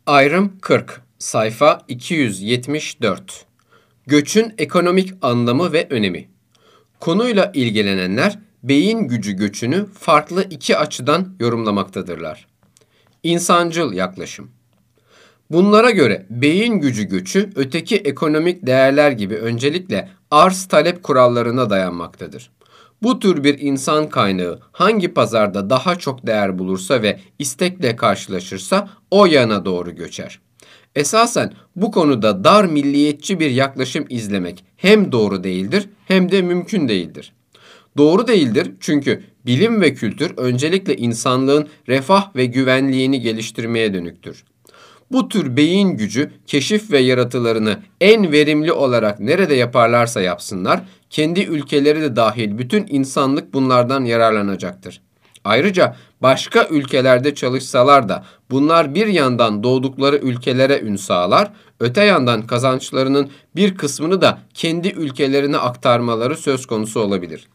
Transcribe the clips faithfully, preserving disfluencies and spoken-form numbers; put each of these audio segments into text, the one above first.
Ayrım kırk, sayfa iki yüz yetmiş dört. Göçün ekonomik anlamı ve önemi. Konuyla ilgilenenler beyin gücü göçünü farklı iki açıdan yorumlamaktadırlar. İnsancıl yaklaşım. Bunlara göre beyin gücü göçü öteki ekonomik değerler gibi öncelikle arz-talep kurallarına dayanmaktadır. Bu tür bir insan kaynağı hangi pazarda daha çok değer bulursa ve istekle karşılaşırsa o yana doğru göçer. Esasen bu konuda dar milliyetçi bir yaklaşım izlemek hem doğru değildir hem de mümkün değildir. Doğru değildir çünkü bilim ve kültür öncelikle insanlığın refah ve güvenliğini geliştirmeye dönüktür. Bu tür beyin gücü, keşif ve yaratılarını en verimli olarak nerede yaparlarsa yapsınlar, kendi ülkeleri de dahil bütün insanlık bunlardan yararlanacaktır. Ayrıca başka ülkelerde çalışsalar da bunlar bir yandan doğdukları ülkelere ün sağlar, öte yandan kazançlarının bir kısmını da kendi ülkelerine aktarmaları söz konusu olabilir.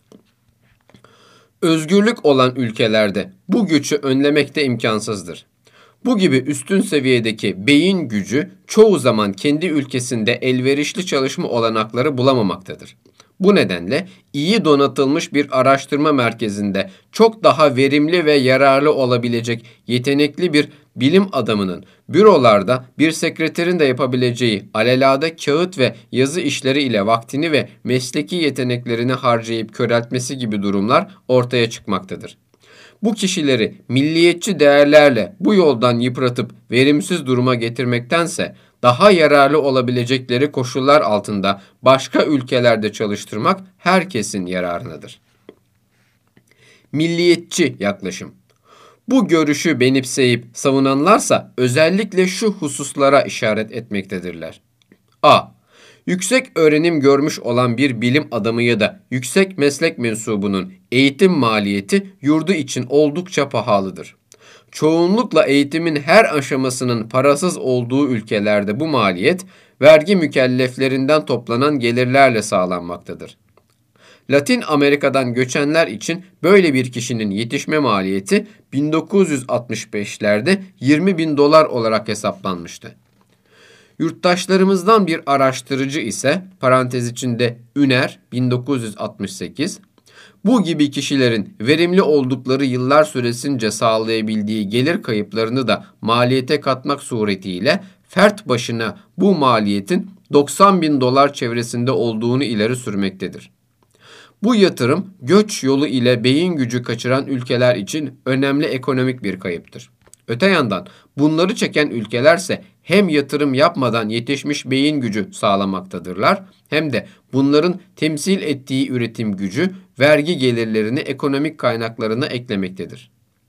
Özgürlük olan ülkelerde bu göçü önlemek de imkansızdır. Bu gibi üstün seviyedeki beyin gücü çoğu zaman kendi ülkesinde elverişli çalışma olanakları bulamamaktadır. Bu nedenle iyi donatılmış bir araştırma merkezinde çok daha verimli ve yararlı olabilecek yetenekli bir bilim adamının bürolarda bir sekreterin de yapabileceği alelade kağıt ve yazı işleri ile vaktini ve mesleki yeteneklerini harcayıp köreltmesi gibi durumlar ortaya çıkmaktadır. Bu kişileri milliyetçi değerlerle bu yoldan yıpratıp verimsiz duruma getirmektense daha yararlı olabilecekleri koşullar altında başka ülkelerde çalıştırmak herkesin yararınadır. Milliyetçi yaklaşım. Bu görüşü benimseyip savunanlarsa özellikle şu hususlara işaret etmektedirler. A. Yüksek öğrenim görmüş olan bir bilim adamı ya da yüksek meslek mensubunun eğitim maliyeti yurdu için oldukça pahalıdır. Çoğunlukla eğitimin her aşamasının parasız olduğu ülkelerde bu maliyet, vergi mükelleflerinden toplanan gelirlerle sağlanmaktadır. Latin Amerika'dan göçenler için böyle bir kişinin yetişme maliyeti bin dokuz yüz altmış beşlerde yirmi bin dolar olarak hesaplanmıştı. Yurttaşlarımızdan bir araştırıcı ise parantez içinde Üner bin dokuz yüz altmış sekiz, bu gibi kişilerin verimli oldukları yıllar süresince sağlayabildiği gelir kayıplarını da maliyete katmak suretiyle fert başına bu maliyetin doksan bin dolar çevresinde olduğunu ileri sürmektedir. Bu yatırım göç yolu ile beyin gücü kaçıran ülkeler için önemli ekonomik bir kayıptır. Öte yandan bunları çeken ülkelerse hem yatırım yapmadan yetişmiş beyin gücü sağlamaktadırlar hem de bunların temsil ettiği üretim gücü vergi gelirlerini ekonomik kaynaklarına eklemektedir.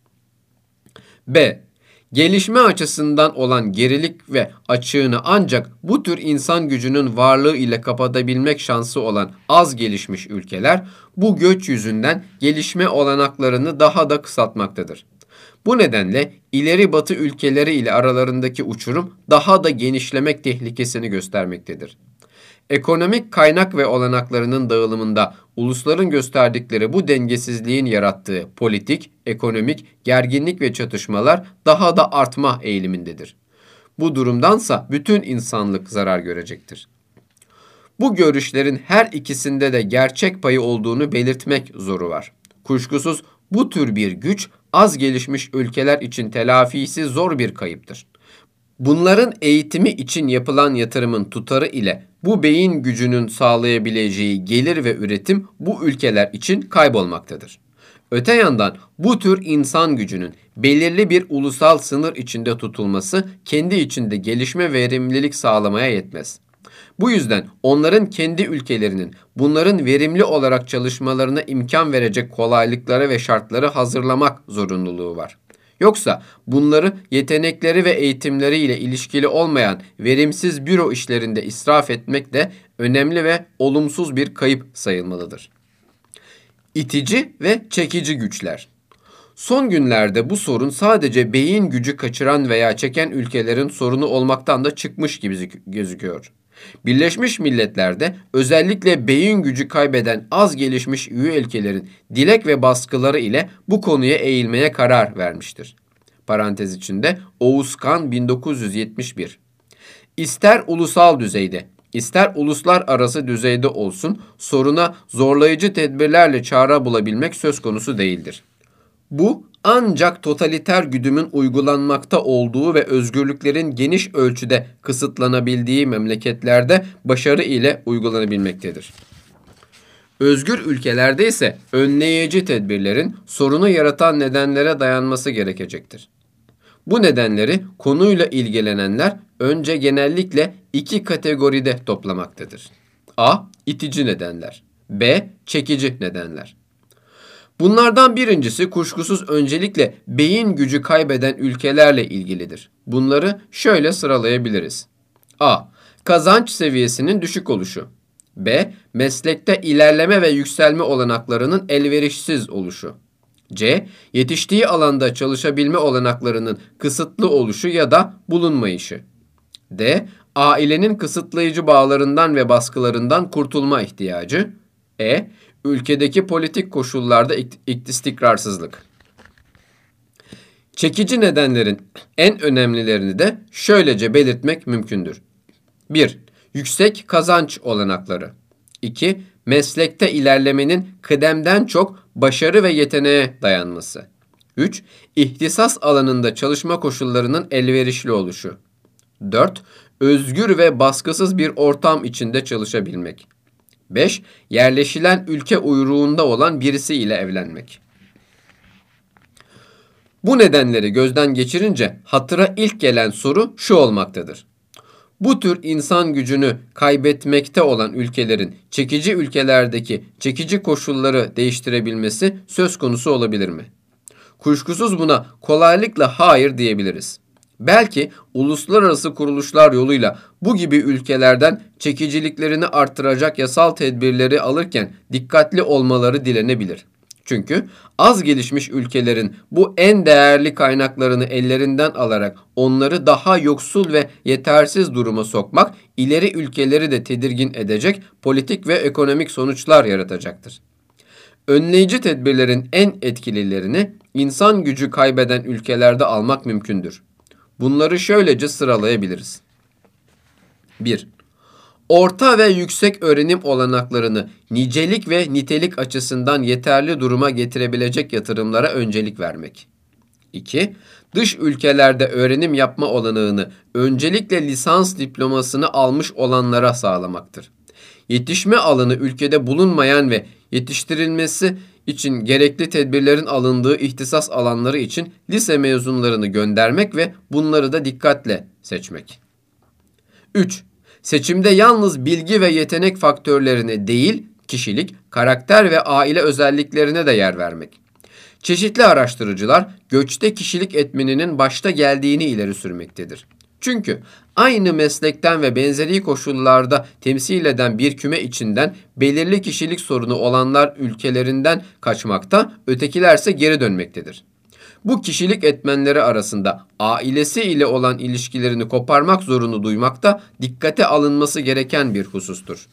B. Gelişme açısından olan gerilik ve açığını ancak bu tür insan gücünün varlığı ile kapatabilmek şansı olan az gelişmiş ülkeler bu göç yüzünden gelişme olanaklarını daha da kısaltmaktadır. Bu nedenle ileri batı ülkeleri ile aralarındaki uçurum daha da genişlemek tehlikesini göstermektedir. Ekonomik kaynak ve olanaklarının dağılımında ulusların gösterdikleri bu dengesizliğin yarattığı politik, ekonomik, gerginlik ve çatışmalar daha da artma eğilimindedir. Bu durumdansa bütün insanlık zarar görecektir. Bu görüşlerin her ikisinde de gerçek payı olduğunu belirtmek zoru var. Kuşkusuz bu tür bir güç az gelişmiş ülkeler için telafisi zor bir kayıptır. Bunların eğitimi için yapılan yatırımın tutarı ile bu beyin gücünün sağlayabileceği gelir ve üretim bu ülkeler için kaybolmaktadır. Öte yandan bu tür insan gücünün belirli bir ulusal sınır içinde tutulması kendi içinde gelişme ve verimlilik sağlamaya yetmez. Bu yüzden onların kendi ülkelerinin bunların verimli olarak çalışmalarına imkan verecek kolaylıkları ve şartları hazırlamak zorunluluğu var. Yoksa bunları yetenekleri ve eğitimleri ile ilişkili olmayan verimsiz büro işlerinde israf etmek de önemli ve olumsuz bir kayıp sayılmalıdır. İtici ve çekici güçler. Son günlerde bu sorun sadece beyin gücü kaçıran veya çeken ülkelerin sorunu olmaktan da çıkmış gibi gözüküyor. Birleşmiş Milletler'de özellikle beyin gücü kaybeden az gelişmiş üye ülkelerin dilek ve baskıları ile bu konuya eğilmeye karar vermiştir. parantez içinde Oğuzkan bin dokuz yüz yetmiş bir. İster ulusal düzeyde, ister uluslararası düzeyde olsun soruna zorlayıcı tedbirlerle çare bulabilmek söz konusu değildir. Bu ancak totaliter güdümün uygulanmakta olduğu ve özgürlüklerin geniş ölçüde kısıtlanabildiği memleketlerde başarı ile uygulanabilmektedir. Özgür ülkelerde ise önleyici tedbirlerin sorunu yaratan nedenlere dayanması gerekecektir. Bu nedenleri konuyla ilgilenenler önce genellikle iki kategoride toplamaktadır. A. İtici nedenler. B. Çekici nedenler. Bunlardan birincisi kuşkusuz öncelikle beyin gücü kaybeden ülkelerle ilgilidir. Bunları şöyle sıralayabiliriz. A. Kazanç seviyesinin düşük oluşu. B. Meslekte ilerleme ve yükselme olanaklarının elverişsiz oluşu. C. Yetiştiği alanda çalışabilme olanaklarının kısıtlı oluşu ya da bulunmayışı. D. Ailenin kısıtlayıcı bağlarından ve baskılarından kurtulma ihtiyacı. E. Ülkedeki politik koşullarda istikrarsızlık. Çekici nedenlerin en önemlilerini de şöylece belirtmek mümkündür. bir. Yüksek kazanç olanakları. iki. Meslekte ilerlemenin kıdemden çok başarı ve yeteneğe dayanması. üç. İhtisas alanında çalışma koşullarının elverişli oluşu. dört. Özgür ve baskısız bir ortam içinde çalışabilmek. beş. Yerleşilen ülke uyruğunda olan birisi ile evlenmek. Bu nedenleri gözden geçirince hatıra ilk gelen soru şu olmaktadır. Bu tür insan gücünü kaybetmekte olan ülkelerin çekici ülkelerdeki çekici koşulları değiştirebilmesi söz konusu olabilir mi? Kuşkusuz buna kolaylıkla hayır diyebiliriz. Belki uluslararası kuruluşlar yoluyla bu gibi ülkelerden çekiciliklerini artıracak yasal tedbirleri alırken dikkatli olmaları dilenebilir. Çünkü az gelişmiş ülkelerin bu en değerli kaynaklarını ellerinden alarak onları daha yoksul ve yetersiz duruma sokmak ileri ülkeleri de tedirgin edecek politik ve ekonomik sonuçlar yaratacaktır. Önleyici tedbirlerin en etkililerini insan gücü kaybeden ülkelerde almak mümkündür. Bunları şöylece sıralayabiliriz. bir. Orta ve yüksek öğrenim olanaklarını nicelik ve nitelik açısından yeterli duruma getirebilecek yatırımlara öncelik vermek. iki. Dış ülkelerde öğrenim yapma olanağını öncelikle lisans diplomasını almış olanlara sağlamaktır. Yetişme alanı ülkede bulunmayan ve yetiştirilmesi için gerekli tedbirlerin alındığı ihtisas alanları için lise mezunlarını göndermek ve bunları da dikkatle seçmek. üç. Seçimde yalnız bilgi ve yetenek faktörlerine değil, kişilik, karakter ve aile özelliklerine de yer vermek. Çeşitli araştırıcılar göçte kişilik etmeninin başta geldiğini ileri sürmektedir. Çünkü aynı meslekten ve benzeri koşullarda temsil eden bir küme içinden belirli kişilik sorunu olanlar ülkelerinden kaçmakta, ötekilerse geri dönmektedir. Bu kişilik etmenleri arasında ailesi ile olan ilişkilerini koparmak zorunu duymakta dikkate alınması gereken bir husustur.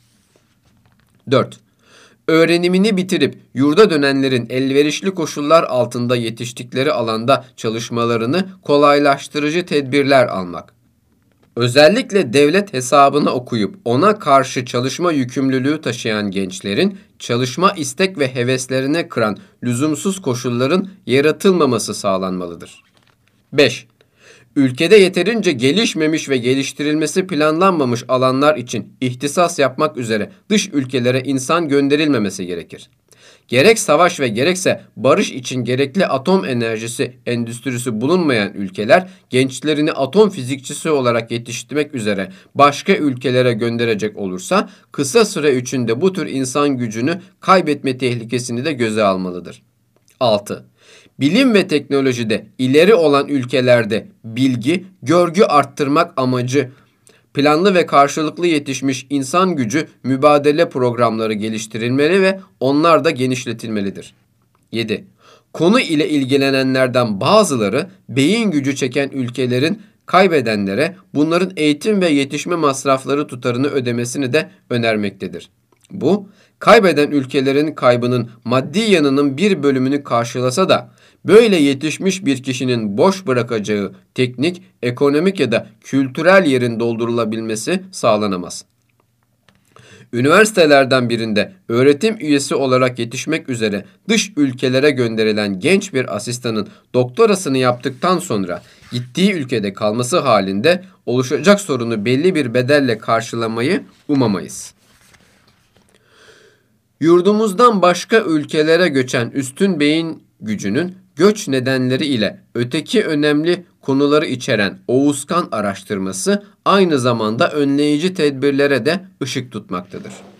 dört. Öğrenimini bitirip yurda dönenlerin elverişli koşullar altında yetiştikleri alanda çalışmalarını kolaylaştırıcı tedbirler almak. Özellikle devlet hesabına okuyup ona karşı çalışma yükümlülüğü taşıyan gençlerin çalışma istek ve heveslerine kıran lüzumsuz koşulların yaratılmaması sağlanmalıdır. beş. Ülkede yeterince gelişmemiş ve geliştirilmesi planlanmamış alanlar için ihtisas yapmak üzere dış ülkelere insan gönderilmemesi gerekir. Gerek savaş ve gerekse barış için gerekli atom enerjisi endüstrisi bulunmayan ülkeler gençlerini atom fizikçisi olarak yetiştirmek üzere başka ülkelere gönderecek olursa kısa süre içinde bu tür insan gücünü kaybetme tehlikesini de göze almalıdır. altı. Bilim ve teknolojide ileri olan ülkelerde bilgi, görgü arttırmak amacı planlı ve karşılıklı yetişmiş insan gücü mübadele programları geliştirilmeli ve onlar da genişletilmelidir. yedi. Konu ile ilgilenenlerden bazıları beyin gücü çeken ülkelerin kaybedenlere bunların eğitim ve yetişme masrafları tutarını ödemesini de önermektedir. Bu, kaybeden ülkelerin kaybının maddi yanının bir bölümünü karşılasa da böyle yetişmiş bir kişinin boş bırakacağı teknik, ekonomik ya da kültürel yerin doldurulabilmesi sağlanamaz. Üniversitelerden birinde öğretim üyesi olarak yetişmek üzere dış ülkelere gönderilen genç bir asistanın doktorasını yaptıktan sonra gittiği ülkede kalması halinde oluşacak sorunu belli bir bedelle karşılamayı umamayız. Yurdumuzdan ülke ülkelere göçen üstün beyin gücünün göç nedenleri ile öteki önemli konuları içeren Oğuzkan araştırması aynı zamanda önleyici tedbirlere de ışık tutmaktadır.